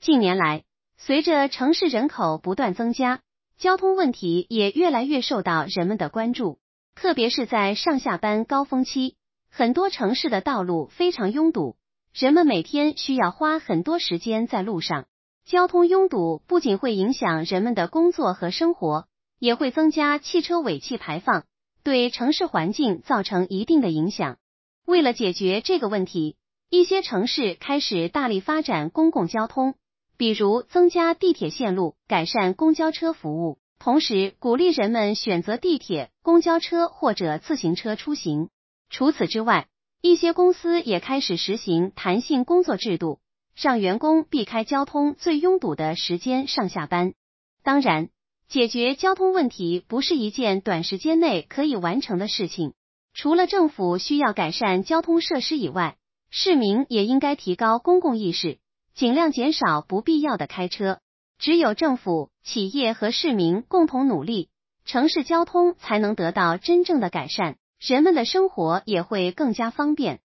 近年来，随着城市人口不断增加，交通问题也越来越受到人们的关注，特别是在上下班高峰期，很多城市的道路非常拥堵，人们每天需要花很多时间在路上。交通拥堵不仅会影响人们的工作和生活，也会增加汽车尾气排放，对城市环境造成一定的影响。为了解决这个问题，一些城市开始大力发展公共交通，比如增加地铁线路，改善公交车服务，同时鼓励人们选择地铁、公交车或者自行车出行。除此之外，一些公司也开始实行弹性工作制度，让员工避开交通最拥堵的时间上下班。当然，解决交通问题不是一件短时间内可以完成的事情。除了政府需要改善交通设施以外，市民也应该提高公共意识，尽量减少不必要的开车。只有政府、企业和市民共同努力，城市交通才能得到真正的改善，人们的生活也会更加方便。